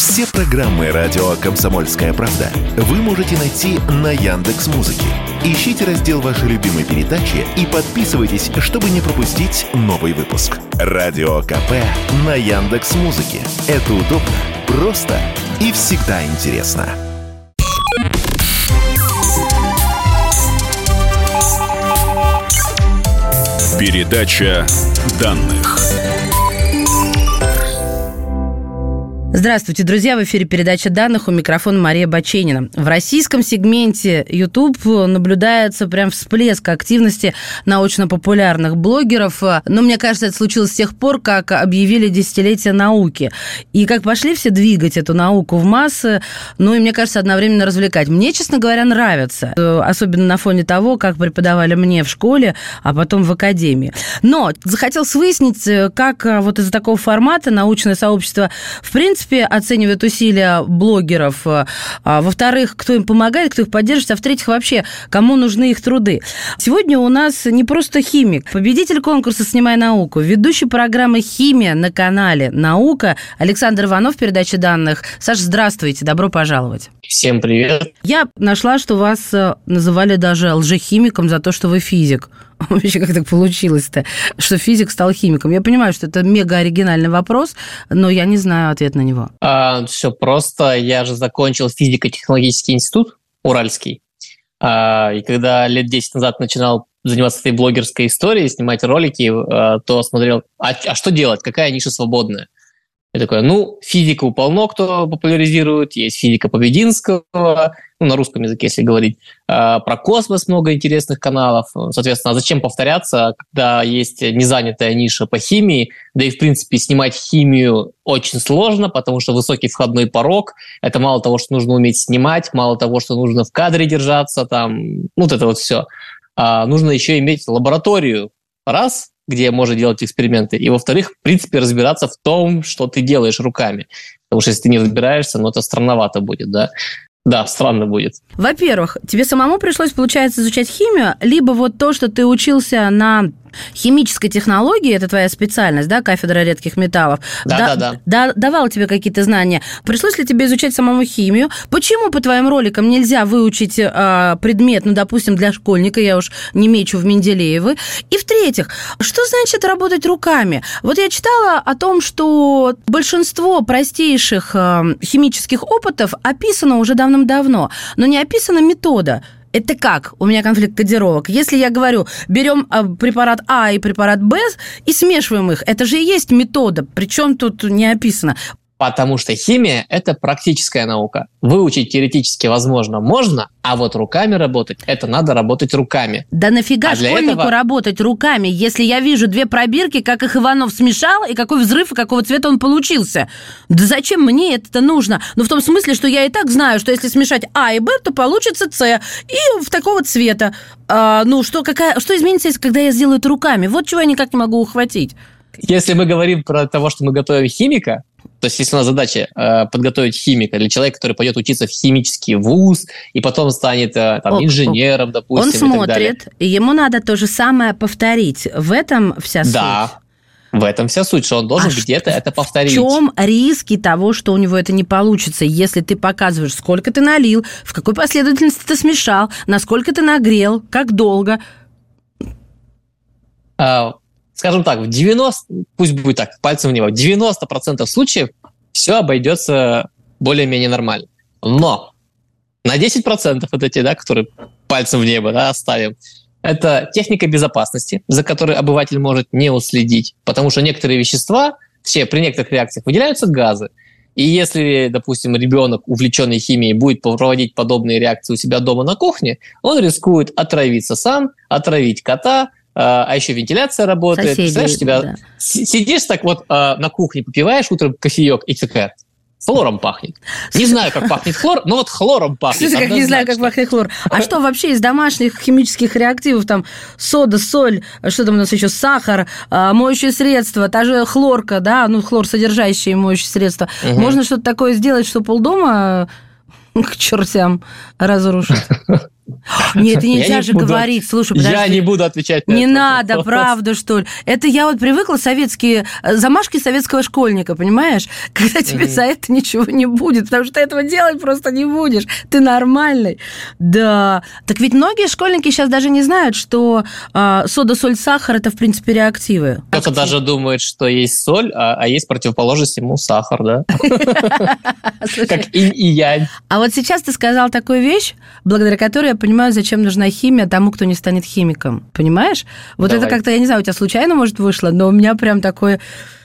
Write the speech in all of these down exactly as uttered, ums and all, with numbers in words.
Все программы радио «Комсомольская правда» вы можете найти на Яндекс.Музыке. Ищите раздел вашей любимой передачи и подписывайтесь, чтобы не пропустить новый выпуск. Радио КП на Яндекс.Музыке. Это удобно, просто и всегда интересно. Передача данных. Здравствуйте, друзья! В эфире передача данных, у микрофона Мария Баченина. В российском сегменте YouTube наблюдается прям всплеск активности научно-популярных блогеров. Но мне кажется, это случилось с тех пор, как объявили десятилетие науки. И как пошли все двигать эту науку в массы, ну и, мне кажется, одновременно развлекать. Мне, честно говоря, нравится. Особенно на фоне того, как преподавали мне в школе, а потом в академии. Но захотелось выяснить, как вот из-за такого формата научное сообщество, в принципе, оценивает усилия блогеров, во-вторых, кто им помогает, кто их поддерживает, а в-третьих, вообще, кому нужны их труды. Сегодня у нас не просто химик, победитель конкурса «Снимай науку», ведущий программы «Химия» на канале «Наука» Александр Иванов, передача данных. Саша, здравствуйте, добро пожаловать. Всем привет. Я нашла, что вас называли даже лжехимиком за то, что вы физик. Вообще, как так получилось-то, что физик стал химиком? Я понимаю, что это мега оригинальный вопрос, но я не знаю ответ на него. А, все просто. Я же закончил физико-технологический институт Уральский. А, и когда лет десять назад начинал заниматься этой блогерской историей, снимать ролики, а, то смотрел, а, а что делать, какая ниша свободная? Я такой, ну, физику полно кто популяризирует, есть физика Побединского, ну, на русском языке, если говорить. А, про космос много интересных каналов. Соответственно, а зачем повторяться, когда есть незанятая ниша по химии, да и, в принципе, снимать химию очень сложно, потому что высокий входной порог. Это мало того, что нужно уметь снимать, мало того, что нужно в кадре держаться, там, ну, вот это вот все. А, нужно еще иметь лабораторию. Раз, где можно делать эксперименты, и, во-вторых, в принципе, разбираться в том, что ты делаешь руками. Потому что если ты не разбираешься, ну, это странновато будет, да. Да, странно будет. Во-первых, тебе самому пришлось, получается, изучать химию, либо вот то, что ты учился на химической технологии, это твоя специальность, да, кафедра редких металлов, да, да, да. да, давала тебе какие-то знания. Пришлось ли тебе изучать самому химию? Почему по твоим роликам нельзя выучить э, предмет, ну, допустим, для школьника, я уж не мечу в Менделеевы? И в-третьих, что значит работать руками? Вот я читала о том, что большинство простейших э, химических опытов описано уже давным-давно, но не описана метода. Это как? У меня конфликт кодировок. Если я говорю, берем препарат А и препарат Б и смешиваем их, это же и есть метода, причем тут не описано. Потому что химия – это практическая наука. Выучить теоретически, возможно, можно, а вот руками работать – это надо работать руками. Да нафига а школьнику этого... работать руками, если я вижу две пробирки, как их Иванов смешал, и какой взрыв, и какого цвета он получился? Да зачем мне это нужно? Ну, в том смысле, что я и так знаю, что если смешать А и Б, то получится С, и в такого цвета. А, ну, что, какая... что изменится, когда я сделаю это руками? Вот чего я никак не могу ухватить. Если мы говорим про того, что мы готовим химика, то есть, если у нас задача э, подготовить химика или человека, который пойдет учиться в химический вуз и потом станет э, там, инженером, допустим, он и смотрит, так далее. И ему надо то же самое повторить. В этом вся суть. Да, в этом вся суть, что он должен а где-то это повторить. В чем риски того, что у него это не получится, если ты показываешь, сколько ты налил, в какой последовательности ты смешал, насколько ты нагрел, как долго? А, Скажем так, в девяносто, пусть будет так, пальцем в небо, в девяносто процентов случаев все обойдется более-менее нормально. Но на десять процентов вот эти, да, которые пальцем в небо, да, оставим, это техника безопасности, за которой обыватель может не уследить, потому что некоторые вещества, все при некоторых реакциях выделяются газы. И если, допустим, ребенок, увлеченный химией, будет проводить подобные реакции у себя дома на кухне, он рискует отравиться сам, отравить кота, а еще вентиляция работает. Соседи, представляешь, тебя да. сидишь так вот на кухне, попиваешь утром кофеек, и такая, хлором пахнет. Не знаю, как пахнет хлор, но вот хлором пахнет. Слушай, как не знаю, как пахнет хлор. А что вообще из домашних химических реактивов, там, сода, соль, что там у нас еще, сахар, моющее средство, та же хлорка, да, ну, хлорсодержащие моющие средства. Угу. Можно что-то такое сделать, что полдома к чертям разрушит? Нет, это нельзя же говорить. Слушай, подожди. Я не буду отвечать на это. Не надо, правда, что ли? Это я вот привыкла советские замашки советского школьника, понимаешь? Когда тебе за это ничего не будет, потому что ты этого делать просто не будешь. Ты нормальный. Да. Так ведь многие школьники сейчас даже не знают, что сода, соль, сахар – это, в принципе, реактивы. Кто-то даже думает, что есть соль, а есть противоположность ему сахар, да? Как инь и янь. А вот сейчас ты сказал такую вещь, благодаря которой я понимаю, зачем нужна химия тому, кто не станет химиком. Понимаешь? Вот Давай. Это как-то, я не знаю, у тебя случайно, может, вышло, но у меня прям такое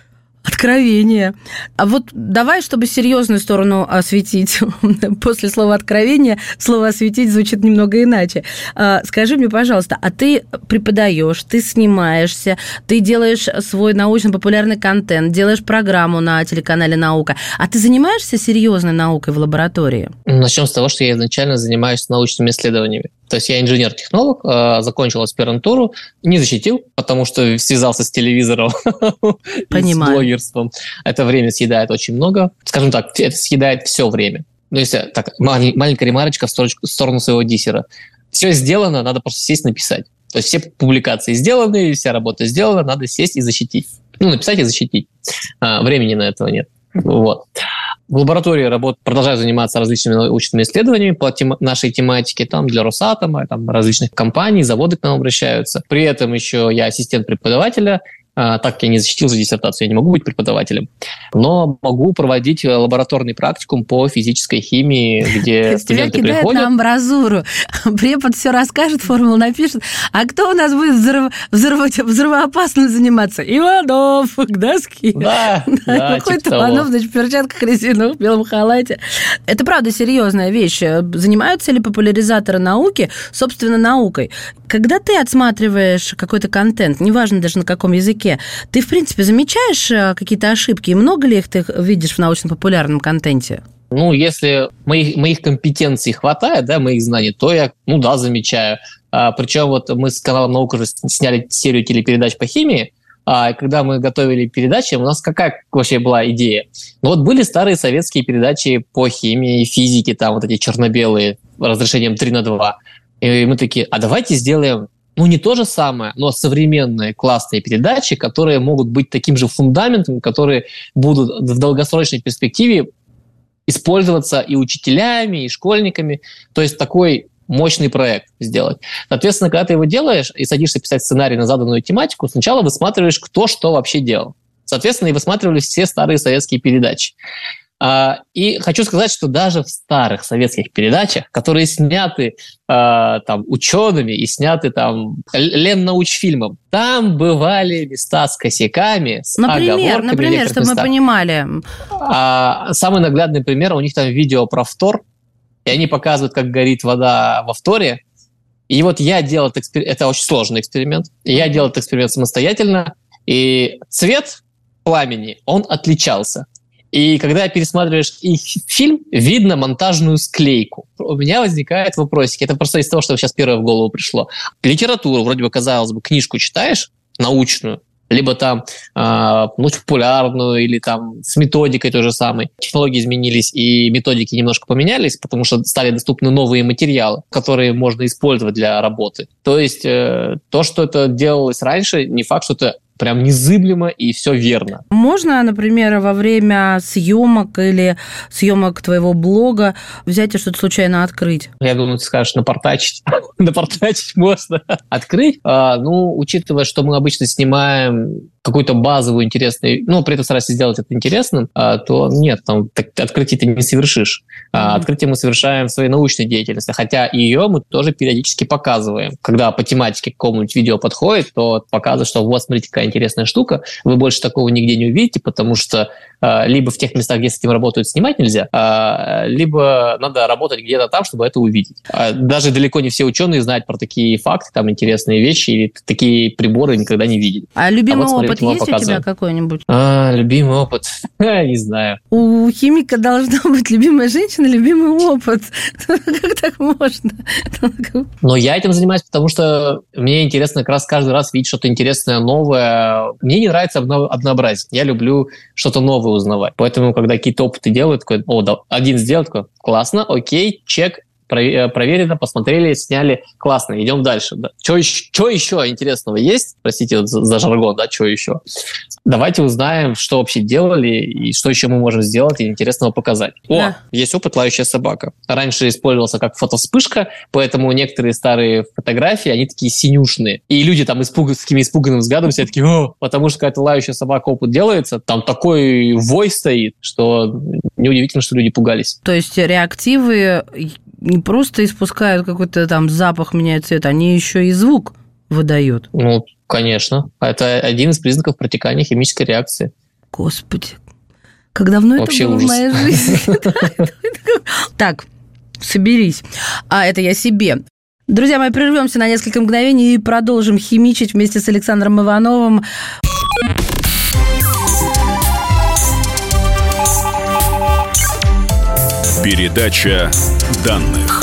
откровение. А вот давай, чтобы серьезную сторону осветить, после слова «откровение» слово «осветить» звучит немного иначе. Скажи мне, пожалуйста, а ты преподаешь, ты снимаешься, ты делаешь свой научно-популярный контент, делаешь программу на телеканале «Наука», а ты занимаешься серьезной наукой в лаборатории? Начнем с того, что я изначально занимаюсь научными исследованиями. То есть я инженер-технолог, закончил аспирантуру, не защитил, потому что связался с телевизором и с блогерством. Это время съедает очень много. Скажем так, это съедает все время. Ну, если так, маленькая ремарочка в сторону своего диссера. Все сделано, надо просто сесть написать. То есть все публикации сделаны, вся работа сделана, надо сесть и защитить. Ну, написать и защитить. А, времени на этого нет. Вот. В лаборатории работ... продолжаю заниматься различными научными исследованиями по тем... нашей тематике, там для Росатома, там различных компаний, заводы к нам обращаются. При этом еще я ассистент преподавателя. А, так как я не защитил за диссертацию, я не могу быть преподавателем, но могу проводить лабораторный практикум по физической химии, где студенты приходят. Тебя кидают на амбразуру. Препод все расскажет, формулу напишет. А кто у нас будет взрыв... взрыв... взрывоопасно заниматься? Иванов к доске. Да, да, Выходит типа Иванов, значит, в перчатках резиновых, в белом халате. Это правда серьезная вещь. Занимаются ли популяризаторы науки, собственно, наукой? Когда ты отсматриваешь какой-то контент, неважно даже на каком языке, ты, в принципе, замечаешь какие-то ошибки? И много ли их ты видишь в научно-популярном контенте? Ну, если моих, моих компетенций хватает, да, моих знаний, то я, ну да, замечаю. А, причем вот мы с каналом «Наука» уже сняли серию телепередач по химии, а когда мы готовили передачи, у нас какая вообще была идея? Ну вот были старые советские передачи по химии, физике, там вот эти черно-белые, разрешением три на два. И мы такие, а давайте сделаем, ну, не то же самое, но современные классные передачи, которые могут быть таким же фундаментом, которые будут в долгосрочной перспективе использоваться и учителями, и школьниками. То есть такой мощный проект сделать. Соответственно, когда ты его делаешь и садишься писать сценарий на заданную тематику, сначала высматриваешь, кто что вообще делал. Соответственно, и высматривали все старые советские передачи. И хочу сказать, что даже в старых советских передачах, которые сняты там учеными и сняты там Леннаучфильмом, там бывали места с косяками, с например, оговорками. Например, чтобы мы понимали. А, самый наглядный пример, у них там видео про фтор, и они показывают, как горит вода во фторе. И вот я делал этот эксперимент, это очень сложный эксперимент, и я делал этот эксперимент самостоятельно, и цвет пламени, он отличался. И когда пересматриваешь их фильм, видно монтажную склейку. У меня возникает вопросик. Это просто из того, что сейчас первое в голову пришло. Литературу, вроде бы, казалось бы, книжку читаешь, научную, либо там э, ну, популярную, или там с методикой той же самой. Технологии изменились, и методики немножко поменялись, потому что стали доступны новые материалы, которые можно использовать для работы. То есть э, то, что это делалось раньше, не факт, что это прям незыблемо и все верно. Можно, например, во время съемок или съемок твоего блога взять и что-то случайно открыть? Я думаю, ты скажешь, напортачить. Напортачить можно. Открыть? А, ну, учитывая, что мы обычно снимаем какую-то базовую интересную, ну, при этом стараешься сделать это интересным, а, то нет, там так, открытие ты не совершишь. А, открытие мы совершаем в своей научной деятельности, хотя ее мы тоже периодически показываем. Когда по тематике к какому-нибудь видео подходит, то показывает, что вот, смотрите, какая интересная штука, вы больше такого нигде не увидите, потому что а, либо в тех местах, где с этим работают, снимать нельзя, а, либо надо работать где-то там, чтобы это увидеть. А, даже далеко не все ученые знают про такие факты, там интересные вещи, или такие приборы никогда не видели. А любимый а вот, опыт есть показываем. У тебя какой-нибудь? А, любимый опыт? Не знаю. У химика должна быть любимая женщина, любимый опыт. Как так можно? Но я этим занимаюсь, потому что мне интересно как раз каждый раз видеть что-то интересное, новое. Мне не нравится однообразие. Я люблю что-то новое узнавать. Поэтому, когда какие-то опыты делают, такой, о, да, один сделал, такой, классно, окей, чек, проверено, посмотрели, сняли, классно, идем дальше. Да. Что еще, что еще интересного есть? Простите за, за жаргон, да, что еще? Давайте узнаем, что вообще делали и что еще мы можем сделать и интересного показать. О, да. Есть опыт «Лающая собака». Раньше использовался как фотовспышка, поэтому некоторые старые фотографии, они такие синюшные. И люди там испуг... с такими испуганным взглядом все такие, о, потому что какая-то «Лающая собака» опыт делается, там такой вой стоит, что неудивительно, что люди пугались. То есть реактивы не просто испускают какой-то там запах, меняют цвет, они еще и звук выдают. Ну, конечно. Это один из признаков протекания химической реакции. Господи, как давно Вообще это было ужас. в моей жизни. Так, соберись. А это я себе. Друзья мои, прервемся на несколько мгновений и продолжим химичить вместе с Александром Ивановым. Передача данных.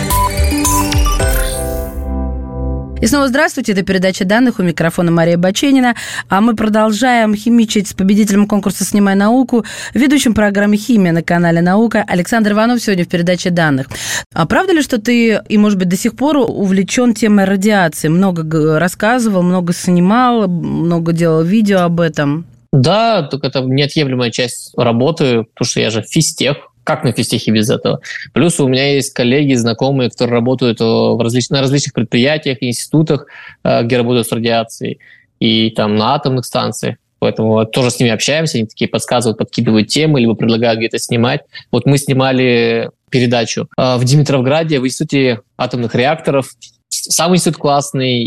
И снова здравствуйте, это передача данных, у микрофона Мария Баченина, а мы продолжаем химичить с победителем конкурса «Снимай науку», ведущим программы «Химия» на канале «Наука» Александр Иванов сегодня в передаче данных. А правда ли, что ты, и, может быть, до сих пор увлечен темой радиации? Много рассказывал, много снимал, много делал видео об этом? Да, только это неотъемлемая часть работы, потому что я же физтех. Как на физтехе без этого? Плюс у меня есть коллеги, знакомые, которые работают в различ... на различных предприятиях, институтах, где работают с радиацией, и там на атомных станциях. Поэтому тоже с ними общаемся, они такие подсказывают, подкидывают темы, либо предлагают где-то снимать. Вот мы снимали передачу в Димитровграде в Институте атомных реакторов. Сам институт классный,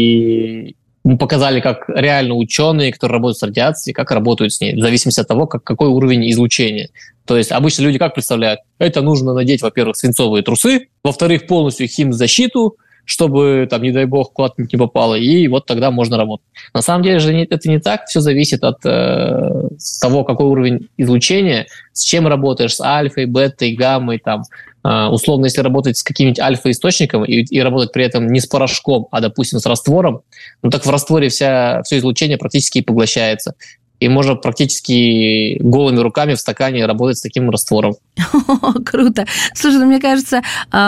и мы показали, как реально ученые, которые работают с радиацией, как работают с ней, в зависимости от того, как, какой уровень излучения. То есть обычно люди как представляют? Это нужно надеть, во-первых, свинцовые трусы, во-вторых, полностью химзащиту, чтобы, там, не дай бог, куда-нибудь не попало, и вот тогда можно работать. На самом деле же это не так, все зависит от э, того, какой уровень излучения, с чем работаешь, с альфой, бетой, гаммой, там, э, условно, если работать с каким-нибудь альфа-источником и, и работать при этом не с порошком, а, допустим, с раствором, ну так в растворе вся, все излучение практически поглощается. И можно практически голыми руками в стакане работать с таким раствором. О, круто. Слушай, ну, мне кажется,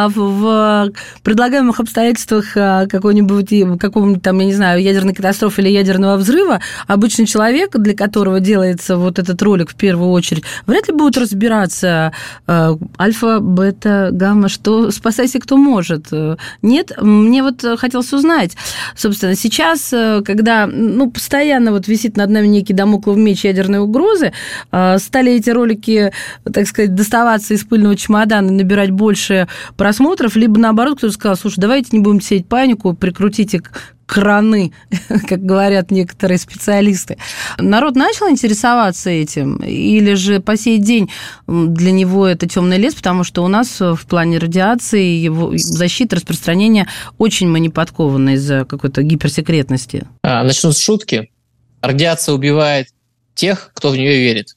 в предлагаемых обстоятельствах какой-нибудь, какого-нибудь там, я не знаю, ядерной катастрофы или ядерного взрыва, обычный человек, для которого делается вот этот ролик в первую очередь, вряд ли будет разбираться альфа, бета, гамма, что спасайся, кто может. Нет? Мне вот хотелось узнать, собственно, сейчас, когда ну, постоянно вот висит над нами некий дамоклов меч ядерной угрозы, стали эти ролики, так сказать, доставаться из пыльного чемодана и набирать больше просмотров, либо наоборот, кто-то сказал, слушай, давайте не будем сеять панику, прикрутите краны, как говорят некоторые специалисты. Народ начал интересоваться этим? Или же по сей день для него это темный лес, потому что у нас в плане радиации, его защиты, распространения очень мы не подкованы из-за какой-то гиперсекретности? А, начну с шутки. Радиация убивает тех, кто в нее верит.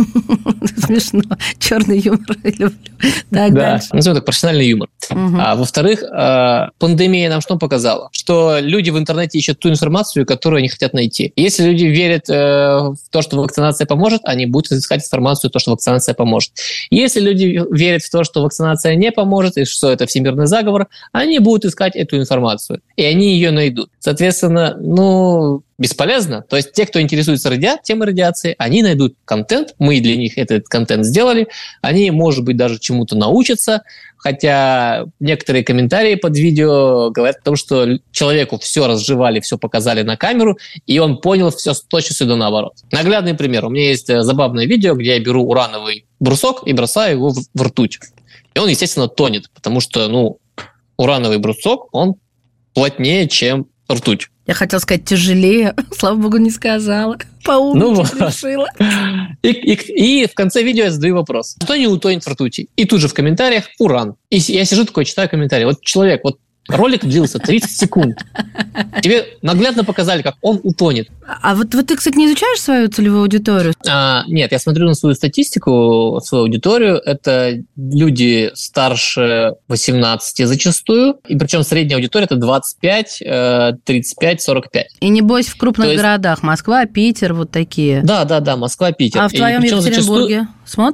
Смешно. Черный юмор люблю. Так, да, дальше. назовем так, профессиональный юмор. Угу. А, во-вторых, а, пандемия нам что показала? Что люди в интернете ищут ту информацию, которую они хотят найти. Если люди верят э, в то, что вакцинация поможет, они будут искать информацию, то, что вакцинация поможет. Если люди верят в то, что вакцинация не поможет, и что это всемирный заговор, они будут искать эту информацию. И они ее найдут. Соответственно, ну... бесполезно. То есть те, кто интересуется ради... темой радиации, они найдут контент, мы для них этот контент сделали, они, может быть, даже чему-то научатся, хотя некоторые комментарии под видео говорят о том, что человеку все разжевали, все показали на камеру, и он понял все с точностью до наоборот. Наглядный пример. У меня есть забавное видео, где я беру урановый брусок и бросаю его в, в ртуть. И он, естественно, тонет, потому что, ну, урановый брусок, он плотнее, чем ртуть. Я хотела сказать тяжелее, слава богу, не сказала. Поумничать ну, решила. И, и, и в конце видео я задаю вопрос. Что не утонет в ртути? И тут же в комментариях уран. И я сижу такой, читаю комментарии. Вот человек, вот ролик длился тридцать секунд. Тебе наглядно показали, как он утонет. А вот, вот ты, кстати, не изучаешь свою целевую аудиторию? А, нет, я смотрю на свою статистику, свою аудиторию. Это люди старше восемнадцати зачастую. И причем средняя аудитория – это двадцать пять, тридцать пять, сорок пять. И небось в крупных есть... городах. Москва, Питер, вот такие. Да, да, да, Москва, Питер. А в твоем Екатеринбурге зачастую... смотрят?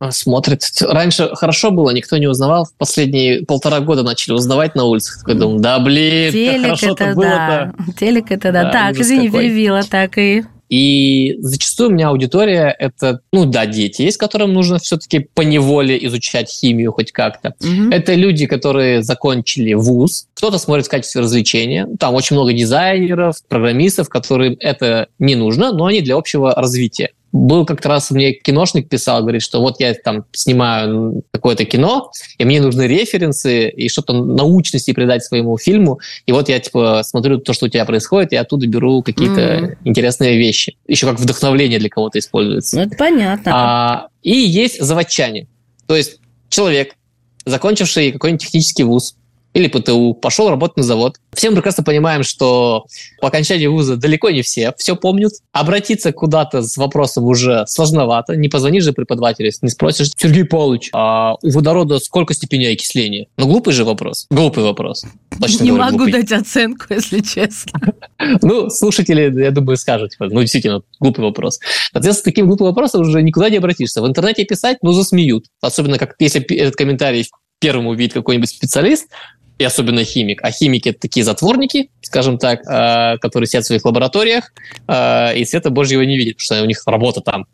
Смотрят. Раньше хорошо было, никто не узнавал. В последние полтора года начали узнавать на улицах. Я думаю, да блин, телек как хорошо-то это было-то. Да. Телек это да. да так, извини, какой. перебила, так и... И зачастую у меня аудитория – это, ну да, дети есть, которым нужно все-таки поневоле изучать химию хоть как-то. Mm-hmm. Это люди, которые закончили вуз, кто-то смотрит в качестве развлечения. Там очень много дизайнеров, программистов, которым это не нужно, но они для общего развития. Был как-то раз мне киношник писал, говорит, что вот я там снимаю какое-то кино, и мне нужны референсы и что-то научности придать своему фильму, и вот я типа смотрю то, что у тебя происходит, и оттуда беру какие-то mm. интересные вещи. Еще как вдохновление для кого-то используется. Ну, это понятно. А, и есть заводчане. То есть человек, закончивший какой-нибудь технический вуз, или ПТУ, пошел работать на завод. Все мы прекрасно понимаем, что по окончании вуза далеко не все все помнят. Обратиться куда-то с вопросом уже сложновато. Не позвонишь же преподавателю, не спросишь: Сергей Павлович, а у водорода сколько степеней окисления? Ну, глупый же вопрос. Глупый вопрос. Точно не говорю, могу глупый. Дать оценку, если честно. Ну, слушатели, я думаю, скажут, ну, действительно, глупый вопрос. Соответственно, с таким глупым вопросом уже никуда не обратишься. В интернете писать, ну, засмеют. Особенно, как если этот комментарий первым увидит какой-нибудь специалист, и особенно химик. А химики – это такие затворники, скажем так, э, которые сидят в своих лабораториях э, и света Божьего не видят, потому что у них работа там.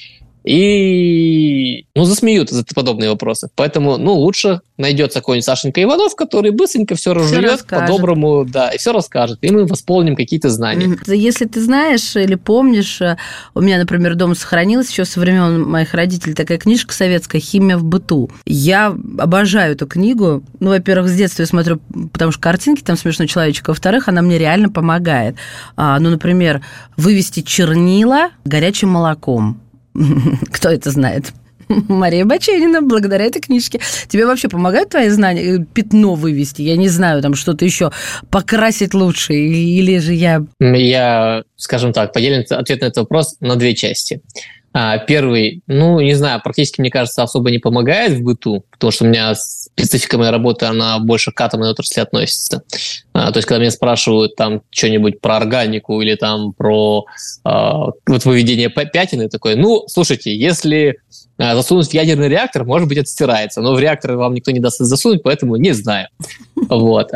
И, ну, засмеют за подобные вопросы. Поэтому, ну, лучше найдется какой-нибудь Сашенька Иванов, который быстренько все разжует, по-доброму, да, и все расскажет. И мы восполним какие-то знания. Если ты знаешь или помнишь, у меня, например, дома сохранилась еще со времен моих родителей такая книжка советская «Химия в быту». Я обожаю эту книгу. Ну, во-первых, с детства я смотрю, потому что картинки там смешной человечек. Во-вторых, она мне реально помогает. А, ну, например, вывести чернила горячим молоком. Кто это знает? Мария Баченина, благодаря этой книжке. Тебе вообще помогают твои знания? Пятно вывести, я не знаю, там что-то еще покрасить лучше, или же я... Я, скажем так, поделим ответ на этот вопрос на две части. Первый, ну, не знаю, практически, мне кажется, особо не помогает в быту, потому что у меня специфика моей работы, она больше к атомной отрасли относится. То есть, когда меня спрашивают там что-нибудь про органику или там про вот выведение пятен, такое, ну, слушайте, если засунуть в ядерный реактор, может быть, это стирается, но в реактор вам никто не даст засунуть, поэтому не знаю. Вот.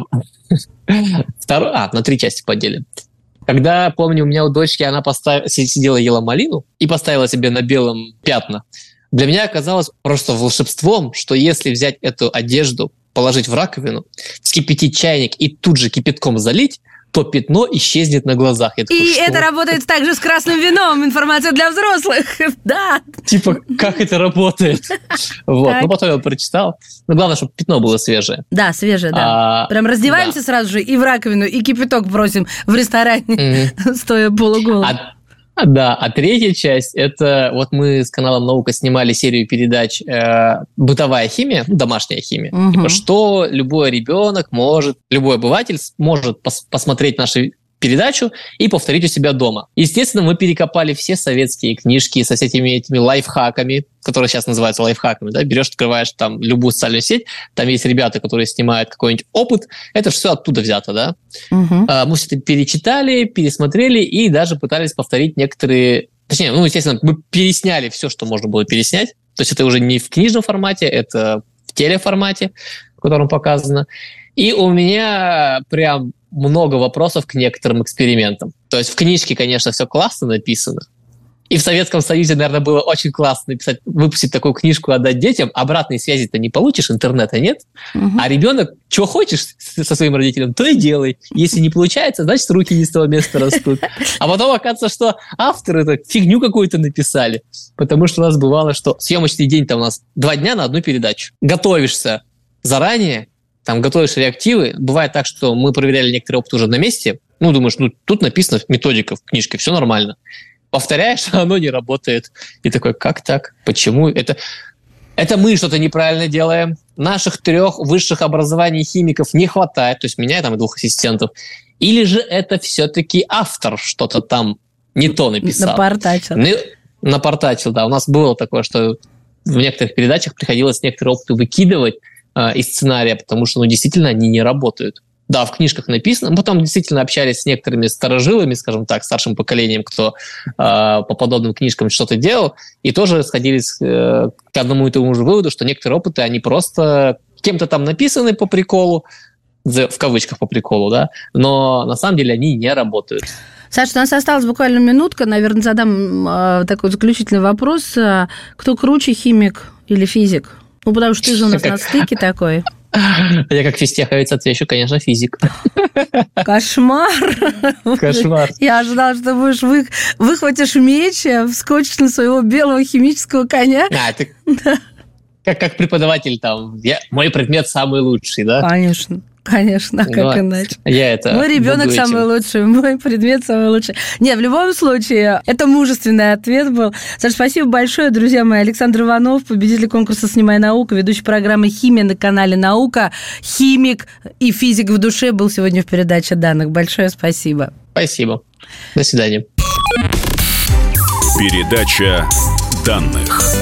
Второй, а, на три части поделим. Когда, помню, у меня у дочки, она поставила, сидела, ела малину и поставила себе на белом пятна. Для меня оказалось просто волшебством, что если взять эту одежду, положить в раковину, вскипятить чайник и тут же кипятком залить, то пятно исчезнет на глазах. Я такой, и что? Это работает также с красным вином. Информация для взрослых. Да. Типа, как это работает? Вот. Ну, потом я прочитал. Но главное, чтобы пятно было свежее. Да, свежее, да. Прям раздеваемся сразу же и в раковину, и кипяток бросим в ресторане, стоя полуголым. Да, а третья часть – это вот мы с каналом «Наука» снимали серию передач э, «Бытовая химия», домашняя химия. Угу. Типа, что любой ребенок может, любой обыватель может пос- посмотреть наши передачу и повторить у себя дома. Естественно, мы перекопали все советские книжки со всеми этими лайфхаками, которые сейчас называются лайфхаками. Да? Берешь, открываешь там любую социальную сеть, там есть ребята, которые снимают какой-нибудь опыт. Это же все оттуда взято, да? Угу. А, мы все это перечитали, пересмотрели и даже пытались повторить некоторые... Точнее, ну, естественно, мы пересняли все, что можно было переснять. То есть это уже не в книжном формате, это в телеформате, в котором показано. И у меня прям много вопросов к некоторым экспериментам. То есть в книжке, конечно, все классно написано. И в Советском Союзе, наверное, было очень классно написать, выпустить такую книжку, отдать детям. Обратной связи-то не получишь, интернета нет. Угу. А ребенок, что хочешь со своим родителем, то и делай. Если не получается, значит, руки не с того места растут. А потом оказывается, что авторы фигню какую-то написали. Потому что у нас бывало, что съемочный день-то у нас два дня на одну передачу. Готовишься заранее, там готовишь реактивы. Бывает так, что мы проверяли некоторые опыты уже на месте. Ну, думаешь, ну, тут написано методика в книжке, все нормально. Повторяешь, а оно не работает. И такой, как так? Почему? Это, это мы что-то неправильно делаем. Наших трех высших образований химиков не хватает. То есть меня там и двух ассистентов. Или же это все-таки автор что-то там не то написал. Напортачил. Ну, напортачил, да. У нас было такое, что в некоторых передачах приходилось некоторые опыты выкидывать из сценария, потому что, ну, действительно, они не работают. Да, в книжках написано. Мы потом действительно общались с некоторыми старожилами, скажем так, старшим поколением, кто э, по подобным книжкам что-то делал, и тоже сходились э, к одному и тому же выводу, что некоторые опыты, они просто кем-то там написаны по приколу, в кавычках по приколу, да, но на самом деле они не работают. Саша, у нас осталась буквально минутка, наверное, задам э, такой заключительный вопрос. Кто круче, химик или физик? Ну, потому что ты же у нас на стыке такой. Я как физтеховец отвечу, конечно, физик. Кошмар. Кошмар. Я ожидала, что будешь вы, выхватишь меч, вскочишь на своего белого химического коня. А, ты как, как преподаватель там, я, мой предмет самый лучший, да? Конечно. Конечно, а как Но иначе? Я это мой ребенок самый лучший, мой предмет самый лучший. Не, в любом случае, это мужественный ответ был. Саша, спасибо большое, друзья мои. Александр Иванов, победитель конкурса «Снимай науку», ведущий программы «Химия» на канале «Наука», химик и физик в душе, был сегодня в передаче данных. Большое спасибо. Спасибо. До свидания. Передача данных.